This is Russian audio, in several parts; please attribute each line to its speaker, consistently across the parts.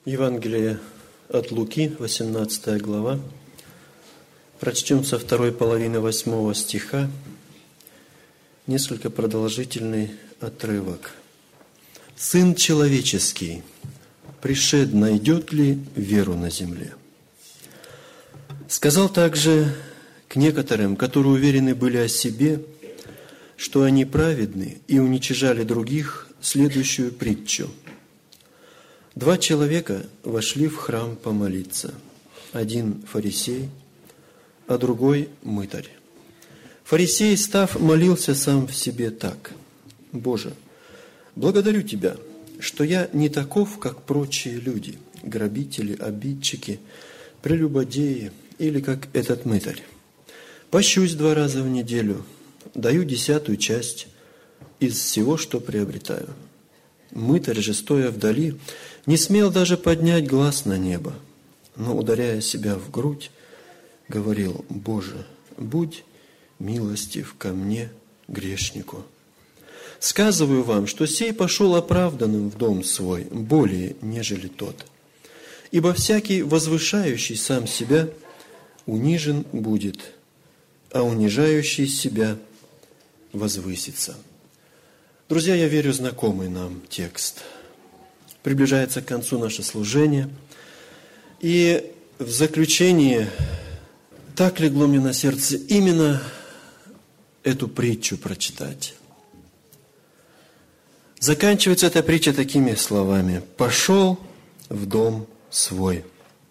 Speaker 1: Евангелие от Луки, 18 глава. Прочтем со второй половины 8 стиха несколько продолжительный отрывок. «Сын человеческий, пришед, найдет ли веру на земле?» Сказал также к некоторым, которые уверены были о себе, что они праведны и уничижали других, следующую притчу. 2 человека вошли в храм помолиться. Один фарисей, а другой мытарь. Фарисей, став, молился сам в себе так: «Боже, благодарю Тебя, что я не таков, как прочие люди, грабители, обидчики, прелюбодеи или как этот мытарь. Пощусь 2 раза в неделю, даю 10-ю часть из всего, что приобретаю». Мытарь же, стоя вдали, не смел даже поднять глаз на небо, но, ударяя себя в грудь, говорил: «Боже, будь милостив ко мне, грешнику. Сказываю вам, что сей пошел оправданным в дом свой более, нежели тот. Ибо всякий, возвышающий сам себя, унижен будет, а унижающий себя возвысится». Друзья, я верю, знакомый нам текст. Приближается к концу наше служение. И в заключение так легло мне на сердце именно эту притчу прочитать. Заканчивается эта притча такими словами: «Пошел в дом свой».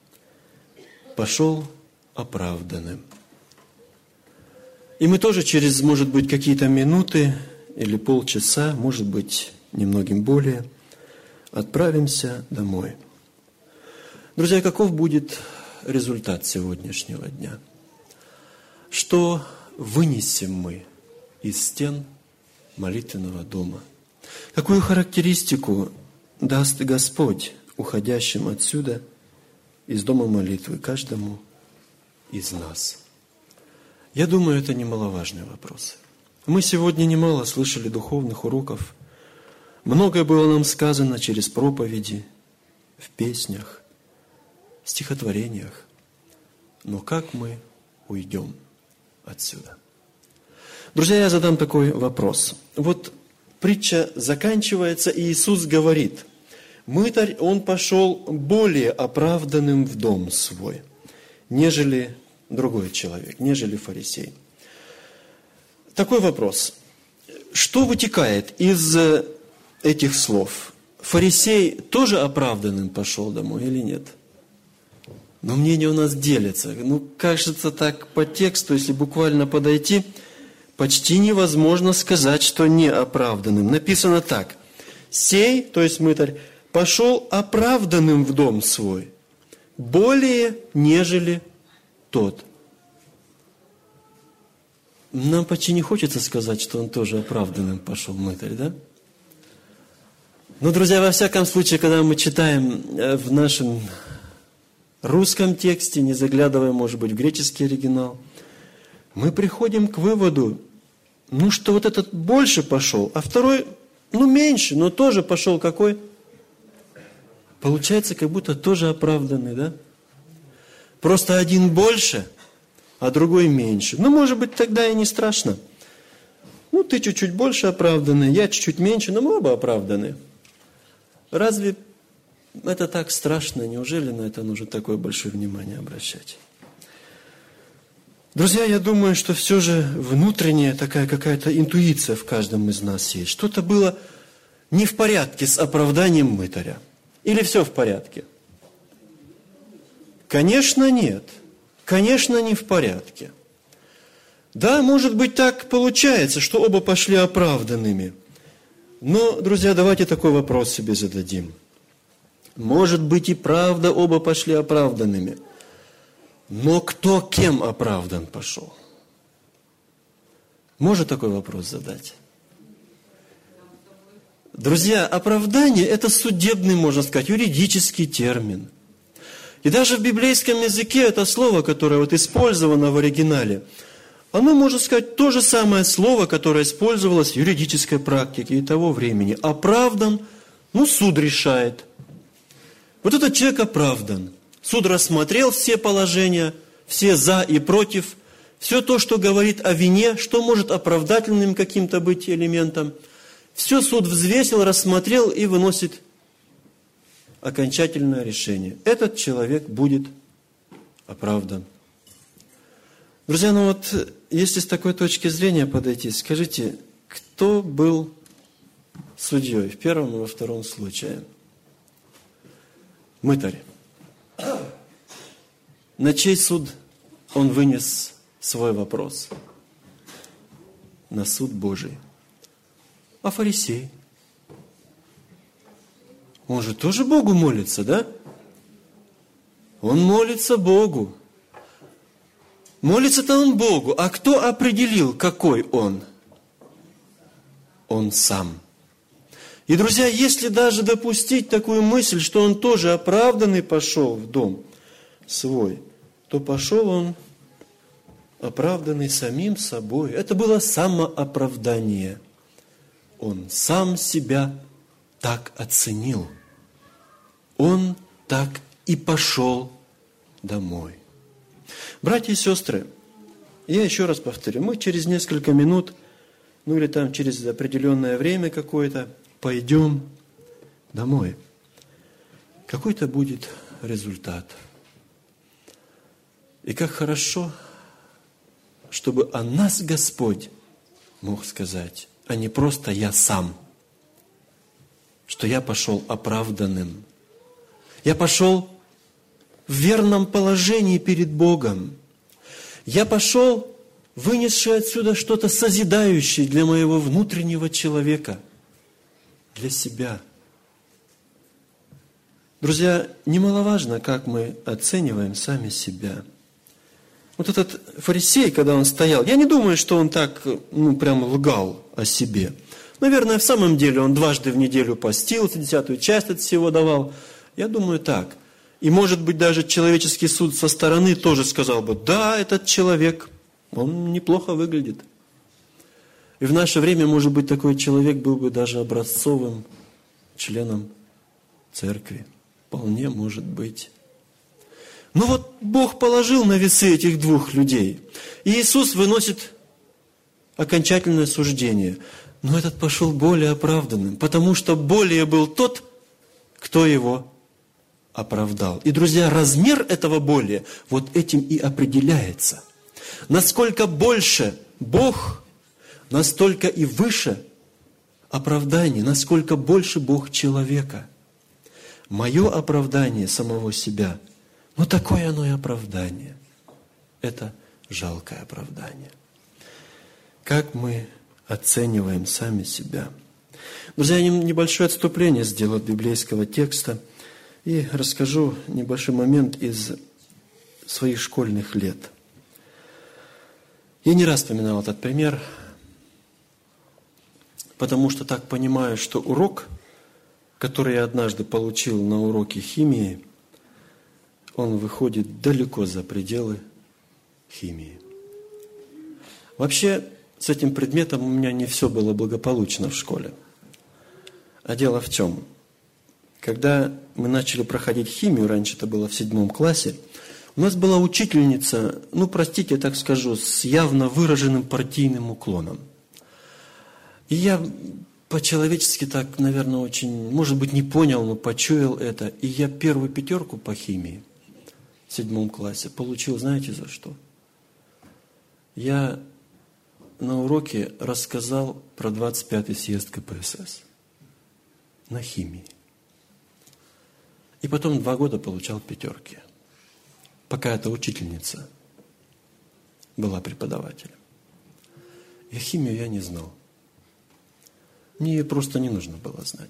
Speaker 1: Пошел оправданным. И мы тоже через, может быть, какие-то минуты или полчаса, может быть, немногим более, отправимся домой. Друзья, каков будет результат сегодняшнего дня? Что вынесем мы из стен молитвенного дома? Какую характеристику даст Господь уходящим отсюда из дома молитвы каждому из нас? Я думаю, это немаловажный вопрос. Мы сегодня немало слышали духовных уроков. Многое было нам сказано через проповеди, в песнях, в стихотворениях. Но как мы уйдем отсюда? Друзья, я задам такой вопрос. Вот притча заканчивается, и Иисус говорит: «Мытарь, он пошел более оправданным в дом свой, нежели другой человек, нежели фарисей». Такой вопрос. Что вытекает из этих слов? Фарисей тоже оправданным пошел домой или нет? Но мнения у нас делятся. Кажется, так по тексту, если буквально подойти, почти невозможно сказать, что не оправданным. Написано так: «Сей», то есть мытарь, «пошел оправданным в дом свой, более, нежели тот». Нам почти не хочется сказать, что он тоже оправданным пошел, мытарь, да? Но, друзья, во всяком случае, когда мы читаем в нашем русском тексте, не заглядывая, может быть, в греческий оригинал, мы приходим к выводу, что вот этот больше пошел, а второй, меньше, но тоже пошел какой? Получается, как будто тоже оправданный, да? Просто один больше, а другой меньше. Может быть, тогда и не страшно. Ты чуть-чуть больше оправданный, я чуть-чуть меньше, но мы оба оправданы. Разве это так страшно? Неужели на это нужно такое большое внимание обращать? Друзья, я думаю, что все же внутренняя такая какая-то интуиция в каждом из нас есть. Что-то было не в порядке с оправданием мытаря. Или все в порядке? Конечно, нет. Конечно, не в порядке. Да, может быть, так получается, что оба пошли оправданными. Но, друзья, давайте такой вопрос себе зададим. Может быть, и правда оба пошли оправданными. Но кто кем оправдан пошел? Может такой вопрос задать? Друзья, оправдание – это судебный, можно сказать, юридический термин. И даже в библейском языке это слово, которое использовано в оригинале, оно, можно сказать, то же самое слово, которое использовалось в юридической практике и того времени. Оправдан, суд решает. Вот этот человек оправдан. Суд рассмотрел все положения, все за и против, все то, что говорит о вине, что может оправдательным каким-то быть элементом. Все суд взвесил, рассмотрел и выносит окончательное решение. Этот человек будет оправдан. Друзья, ну вот, если с такой точки зрения подойти, скажите, кто был судьей в первом и во втором случае? Мытарь. На чей суд он вынес свой вопрос? На суд Божий. А фарисей? Он же тоже Богу молится, да? Он молится Богу. Молится-то он Богу. А кто определил, какой он? Он сам. И, друзья, если даже допустить такую мысль, что он тоже оправданный пошел в дом свой, то пошел он оправданный самим собой. Это было самооправдание. Он сам себя так оценил. Он так и пошел домой. Братья и сестры, я еще раз повторю, мы через несколько минут, ну или там через определенное время какое-то, пойдем домой. Какой-то будет результат. И как хорошо, чтобы о нас Господь мог сказать, а не просто я сам, что я пошел оправданным. Я пошел в верном положении перед Богом. Я пошел, вынесший отсюда что-то созидающее для моего внутреннего человека, для себя. Друзья, немаловажно, как мы оцениваем сами себя. Вот этот фарисей, когда он стоял, я не думаю, что он так, прям лгал о себе. Наверное, в самом деле он дважды в неделю постился, 10-ю часть от всего давал. Я думаю, так. И, может быть, даже человеческий суд со стороны тоже сказал бы, да, этот человек, он неплохо выглядит. И в наше время, может быть, такой человек был бы даже образцовым членом церкви. Вполне может быть. Но вот Бог положил на весы этих двух людей. И Иисус выносит окончательное суждение. Но этот пошел более оправданным, потому что более был тот, кто его оправдал. И, друзья, размер этого более вот этим и определяется. Насколько больше Бог, настолько и выше оправдание, насколько больше Бог человека. Мое оправдание самого себя, такое оно и оправдание. Это жалкое оправдание. Как мы оцениваем сами себя? Друзья, я небольшое отступление сделаю от библейского текста и расскажу небольшой момент из своих школьных лет. Я не раз вспоминал этот пример, потому что так понимаю, что урок, который я однажды получил на уроке химии, он выходит далеко за пределы химии. Вообще, с этим предметом у меня не все было благополучно в школе. А дело в чем? Когда мы начали проходить химию, раньше это было в 7 классе, у нас была учительница, простите, я так скажу, с явно выраженным партийным уклоном. И я по-человечески так, наверное, очень, может быть, не понял, но почуял это. И я первую 5 по химии в 7 классе получил, знаете, за что? Я на уроке рассказал про 25-й съезд КПСС на химии. И потом 2 года получал 5, пока эта учительница была преподавателем. И химию я не знал. Мне ее просто не нужно было знать.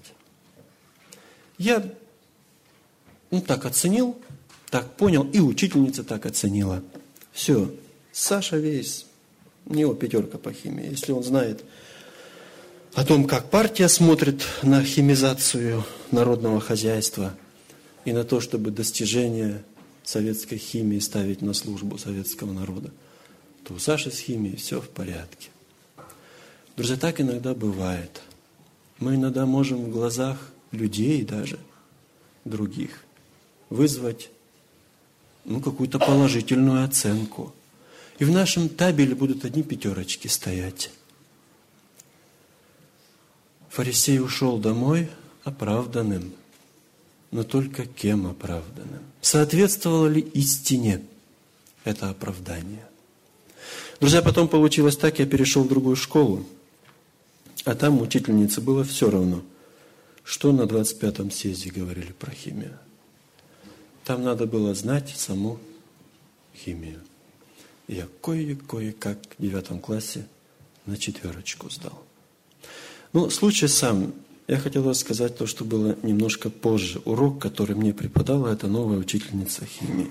Speaker 1: Я так оценил, так понял, и учительница так оценила. Все, Саша весь, у него 5 по химии. Если он знает о том, как партия смотрит на химизацию народного хозяйства и на то, чтобы достижения советской химии ставить на службу советского народа, то у Саши с химией все в порядке. Друзья, так иногда бывает. Мы иногда можем в глазах людей даже, других, вызвать какую-то положительную оценку. И в нашем табеле будут одни пятерочки стоять. Фарисей ушел домой оправданным. Но только кем оправданным? Соответствовало ли истине это оправдание? Друзья, потом получилось так, я перешел в другую школу, а там учительнице было все равно, что на 25-м съезде говорили про химию. Там надо было знать саму химию. И я кое-как в 9 классе на 4 сдал. Случай сам. Я хотел рассказать то, что было немножко позже. Урок, который мне преподала, это новая учительница химии.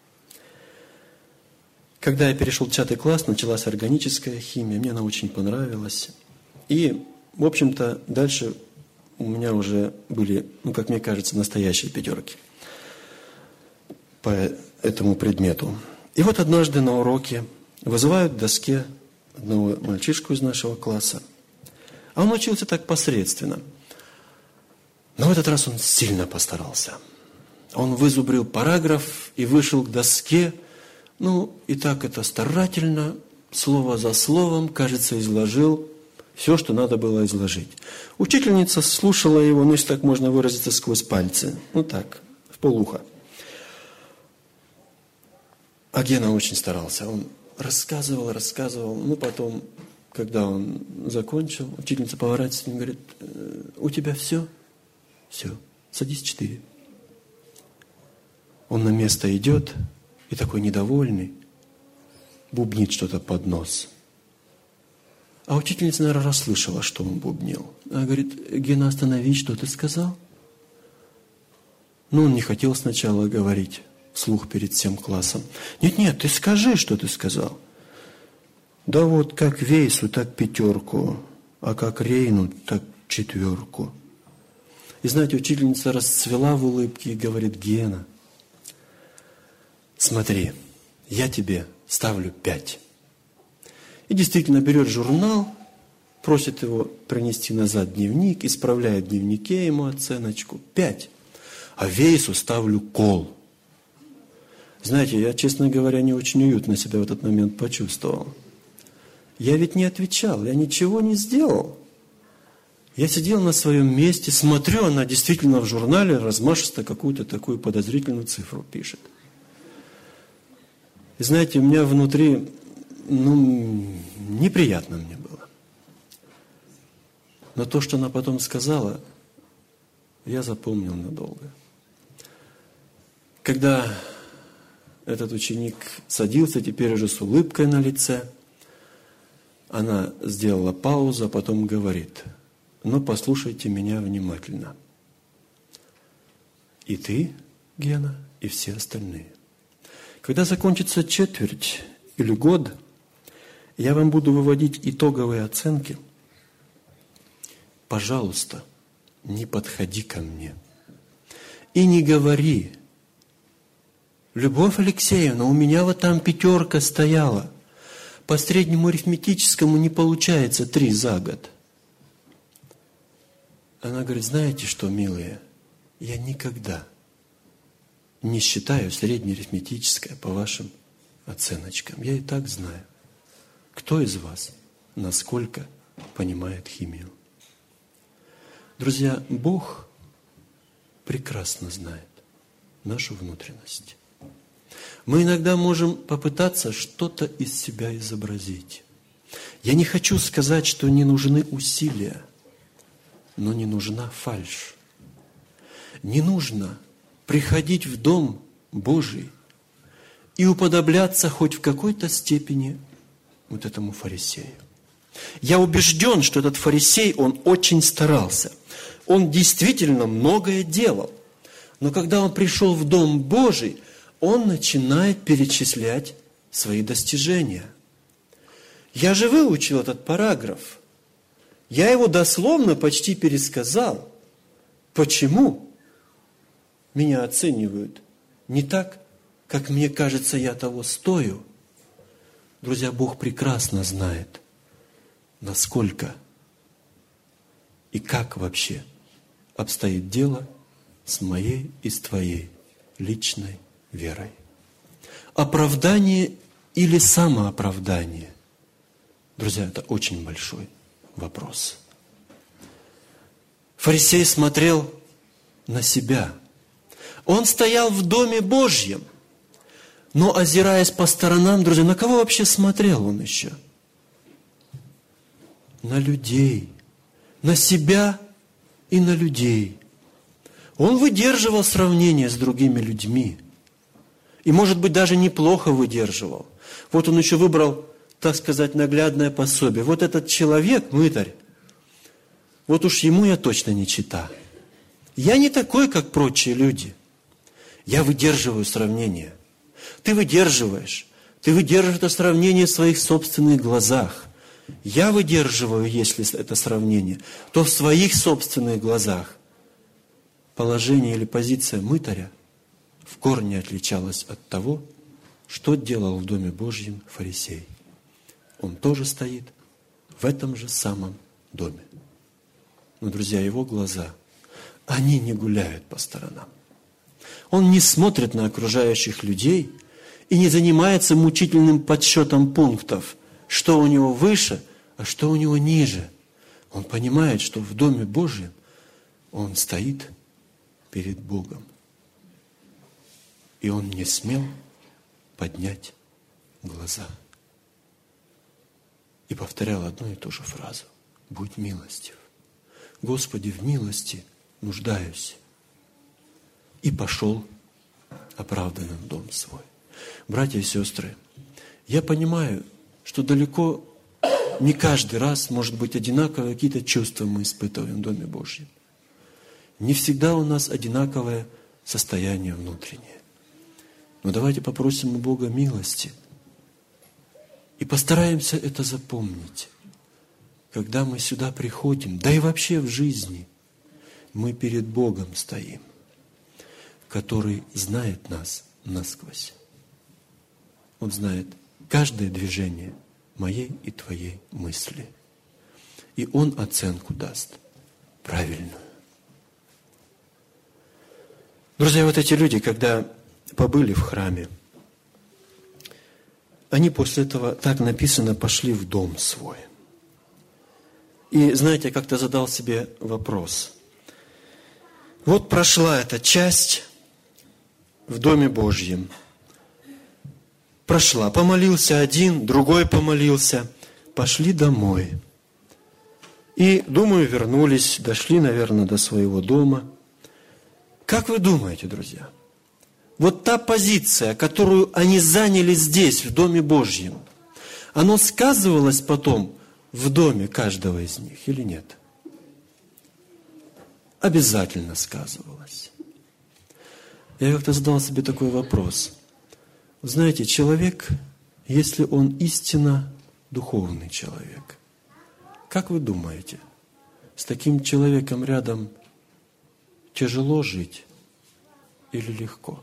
Speaker 1: Когда я перешел в 5 класс, началась органическая химия. Мне она очень понравилась. И, в общем-то, дальше у меня уже были, как мне кажется, настоящие пятерки по этому предмету. И вот однажды на уроке вызывают к доске одного мальчишку из нашего класса. А он учился так посредственно. Но в этот раз он сильно постарался. Он вызубрил параграф и вышел к доске. И так это старательно, слово за словом, кажется, изложил все, что надо было изложить. Учительница слушала его, если так можно выразиться, сквозь пальцы. Так, в полуха. А Гена очень старался. Он рассказывал. Потом, когда он закончил, учительница поворачивается и говорит: у тебя все? Все, садись 4. Он на место идет и такой недовольный, бубнит что-то под нос. А учительница, наверное, расслышала, что он бубнил. Она говорит: Гена, остановись, что ты сказал? Он не хотел сначала говорить вслух перед всем классом. Нет, ты скажи, что ты сказал. Да вот как Вейсу, так 5, а как Рейну, так 4. И знаете, учительница расцвела в улыбке и говорит: Гена, смотри, я тебе ставлю 5. И действительно берет журнал, просит его принести назад дневник, исправляет в дневнике ему оценочку 5. А Вейсу ставлю кол. Знаете, я, честно говоря, не очень уютно себя в этот момент почувствовал. Я ведь не отвечал, я ничего не сделал. Я сидел на своем месте, смотрю, она действительно в журнале размашисто какую-то такую подозрительную цифру пишет. И знаете, у меня внутри, неприятно мне было. Но то, что она потом сказала, я запомнил надолго. Когда этот ученик садился, теперь уже с улыбкой на лице, она сделала паузу, а потом говорит: послушайте меня внимательно. И ты, Гена, и все остальные. Когда закончится четверть или год, я вам буду выводить итоговые оценки. Пожалуйста, не подходи ко мне. И не говори: Любовь Алексеевна, у меня вот там 5 стояла. По среднему арифметическому не получается 3 за год. Она говорит: знаете что, милые, я никогда не считаю среднеарифметическое по вашим оценочкам. Я и так знаю, кто из вас насколько понимает химию. Друзья, Бог прекрасно знает нашу внутренность. Мы иногда можем попытаться что-то из себя изобразить. Я не хочу сказать, что не нужны усилия, но не нужна фальшь. Не нужно приходить в Дом Божий и уподобляться хоть в какой-то степени вот этому фарисею. Я убежден, что этот фарисей, он очень старался. Он действительно многое делал. Но когда он пришел в Дом Божий, он начинает перечислять свои достижения. Я же выучил этот параграф. Я его дословно почти пересказал. Почему меня оценивают не так, как мне кажется, я того стою? Друзья, Бог прекрасно знает, насколько и как вообще обстоит дело с моей и с твоей личной верой. Оправдание или самооправдание? Друзья, это очень большой вопрос. Фарисей смотрел на себя. Он стоял в Доме Божьем, но, озираясь по сторонам, друзья, на кого вообще смотрел он еще? На людей, на себя и на людей. Он выдерживал сравнение с другими людьми. И, может быть, даже неплохо выдерживал. Вот он еще выбрал, так сказать, наглядное пособие. Вот этот человек, мытарь, вот уж ему я точно не чита. Я не такой, как прочие люди. Я выдерживаю сравнение. Ты выдерживаешь это сравнение в своих собственных глазах. Я выдерживаю, если это сравнение, то в своих собственных глазах положение или позиция мытаря в корне отличалась от того, что делал в Доме Божьем фарисей. Он тоже стоит в этом же самом доме. Но, друзья, его глаза, они не гуляют по сторонам. Он не смотрит на окружающих людей и не занимается мучительным подсчетом пунктов, что у него выше, а что у него ниже. Он понимает, что в Доме Божьем он стоит перед Богом. И он не смел поднять глаза. И повторял одну и ту же фразу. Будь милостив. Господи, в милости нуждаюсь. И пошел оправданным в дом свой. Братья и сестры, я понимаю, что далеко не каждый раз, может быть, одинаковые какие-то чувства мы испытываем в Доме Божьем. Не всегда у нас одинаковое состояние внутреннее. Но давайте попросим у Бога милости и постараемся это запомнить. Когда мы сюда приходим, да и вообще в жизни, мы перед Богом стоим, который знает нас насквозь. Он знает каждое движение моей и твоей мысли. И Он оценку даст правильную. Друзья, вот эти люди, когда побыли в храме, они после этого, так написано, пошли в дом свой. И, знаете, я как-то задал себе вопрос. Вот прошла эта часть в Доме Божьем. Прошла. Помолился один, другой помолился. Пошли домой. И, думаю, вернулись, дошли, наверное, до своего дома. Как вы думаете, друзья? Вот та позиция, которую они заняли здесь, в Доме Божьем, оно сказывалось потом в доме каждого из них или нет? Обязательно сказывалось. Я как-то задал себе такой вопрос. Знаете, человек, если он истинно духовный человек, как вы думаете, с таким человеком рядом тяжело жить или легко?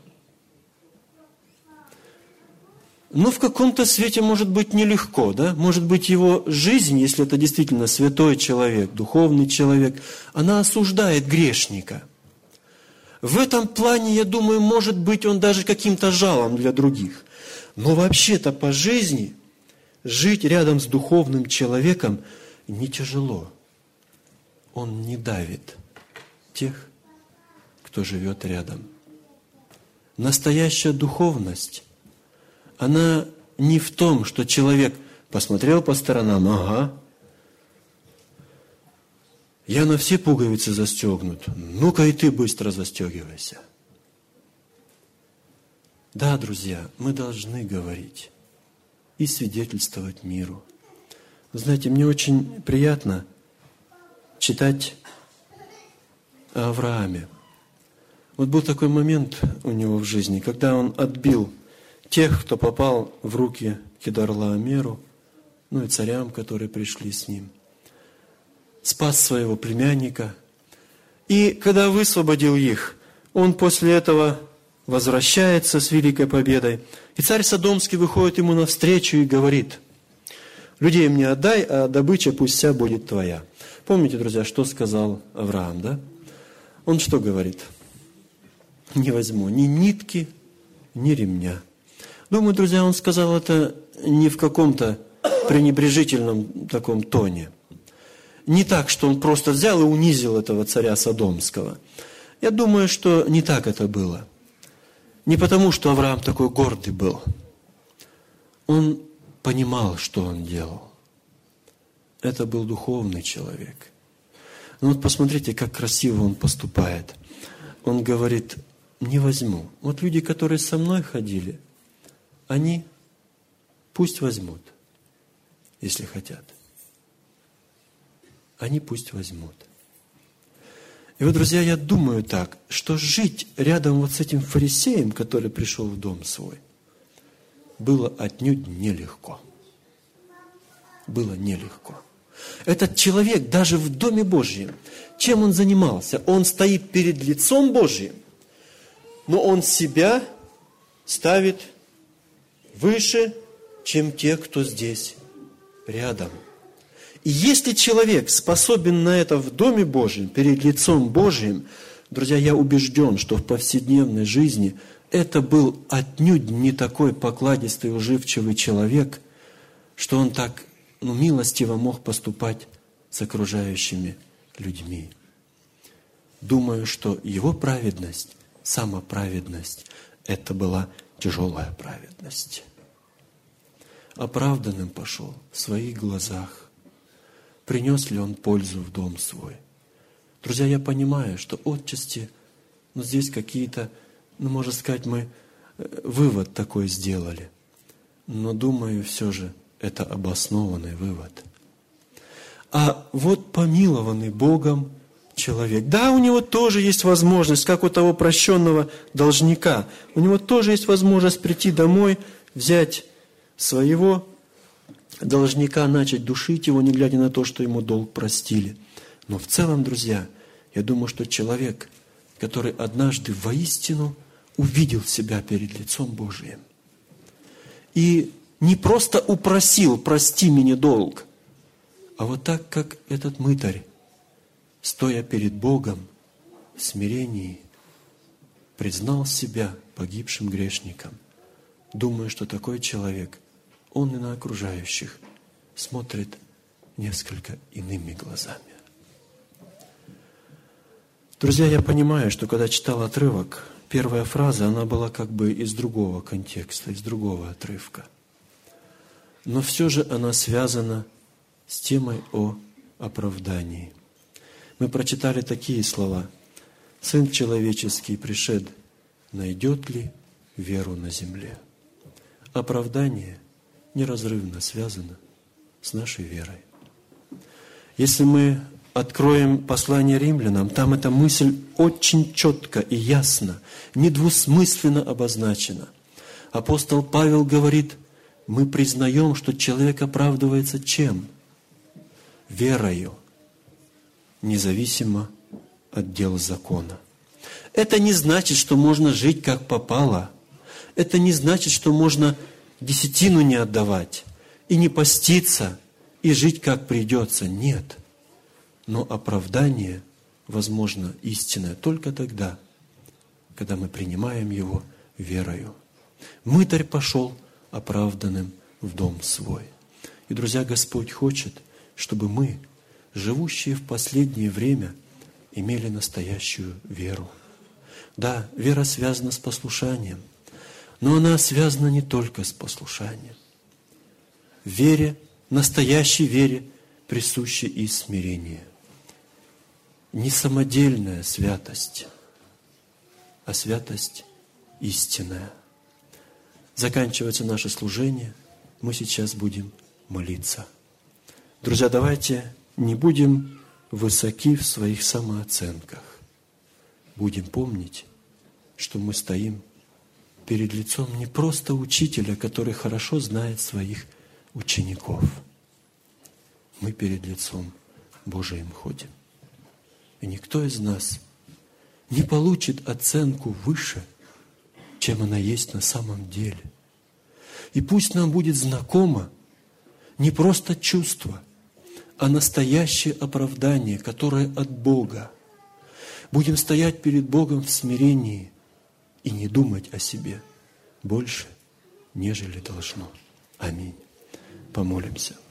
Speaker 1: Ну, в каком-то свете может быть нелегко, да? Может быть, его жизнь, если это действительно святой человек, духовный человек, она осуждает грешника. В этом плане, я думаю, может быть, он даже каким-то жалом для других. Но вообще-то по жизни жить рядом с духовным человеком не тяжело. Он не давит тех, кто живет рядом. Настоящая духовность, она не в том, что человек посмотрел по сторонам, ага, я на все пуговицы застегнут, ну-ка и ты быстро застегивайся. Да, друзья, мы должны говорить и свидетельствовать миру. Вы знаете, мне очень приятно читать о Аврааме. Вот был такой момент у него в жизни, когда он отбил тех, кто попал в руки Кедорлаомеру, ну и царям, которые пришли с ним. Спас своего племянника. И когда высвободил их, он после этого возвращается с великой победой. И царь Содомский выходит ему навстречу и говорит: людей мне отдай, а добыча пусть вся будет твоя. Помните, друзья, что сказал Авраам, да? Он что говорит? не возьму ни нитки, ни ремня. Думаю, друзья, он сказал это не в каком-то пренебрежительном таком тоне. Не так, что он просто взял и унизил этого царя Содомского. Я думаю, что не так это было. Не потому, что Авраам такой гордый был. Он понимал, что он делал. Это был духовный человек. Но вот посмотрите, как красиво он поступает. Он говорит, не возьму. Вот люди, которые со мной ходили, они пусть возьмут, если хотят. Они пусть возьмут. И вот, друзья, я думаю так, что жить рядом вот с этим фарисеем, который пришел в дом свой, было отнюдь нелегко. Было нелегко. Этот человек даже в Доме Божьем, чем он занимался? Он стоит перед лицом Божьим, но он себя ставит выше, чем те, кто здесь рядом. И если человек способен на это в Доме Божьем, перед лицом Божьим, друзья, я убежден, что в повседневной жизни это был отнюдь не такой покладистый, уживчивый человек, что он так милостиво мог поступать с окружающими людьми. Думаю, что его праведность, самоправедность, это была тяжелая праведность. Оправданным пошел в своих глазах. Принес ли он пользу в дом свой? Друзья, я понимаю, что отчасти, здесь какие-то, можно сказать, мы вывод такой сделали. Но думаю, все же, это обоснованный вывод. А вот помилованный Богом человек, да, у него тоже есть возможность, как у того прощенного должника, у него тоже есть возможность прийти домой, взять своего должника, начать душить его, не глядя на то, что ему долг простили. Но в целом, друзья, я думаю, что человек, который однажды воистину увидел себя перед лицом Божиим и не просто упросил «прости мне долг», а вот так, как этот мытарь, стоя перед Богом в смирении, признал себя погибшим грешником. Думаю, что такой человек, он и на окружающих смотрит несколько иными глазами. Друзья, я понимаю, что когда читал отрывок, первая фраза, она была как бы из другого контекста, из другого отрывка. Но все же она связана с темой о оправдании. Мы прочитали такие слова. «Сын человеческий пришед, найдет ли веру на земле?» Оправдание неразрывно связано с нашей верой. Если мы откроем послание римлянам, там эта мысль очень четко и ясно, недвусмысленно обозначена. Апостол Павел говорит, мы признаем, что человек оправдывается чем? Верою, независимо от дел закона. Это не значит, что можно жить как попало. Это не значит, что можно десятину не отдавать, и не поститься, и жить как придется. Нет. Но оправдание возможно истинное только тогда, когда мы принимаем его верою. Мытарь пошел оправданным в дом свой. И, друзья, Господь хочет, чтобы мы, живущие в последнее время, имели настоящую веру. Да, вера связана с послушанием, но она связана не только с послушанием. В вере, настоящей вере, присуще и смирение. Не самодельная святость, а святость истинная. Заканчивается наше служение, мы сейчас будем молиться. Друзья, давайте не будем высоки в своих самооценках. Будем помнить, что мы стоим перед лицом не просто учителя, который хорошо знает своих учеников. Мы перед лицом Божиим ходим. И никто из нас не получит оценку выше, чем она есть на самом деле. И пусть нам будет знакомо не просто чувство, а настоящее оправдание, которое от Бога. Будем стоять перед Богом в смирении и не думать о себе больше, нежели должно. Аминь. Помолимся.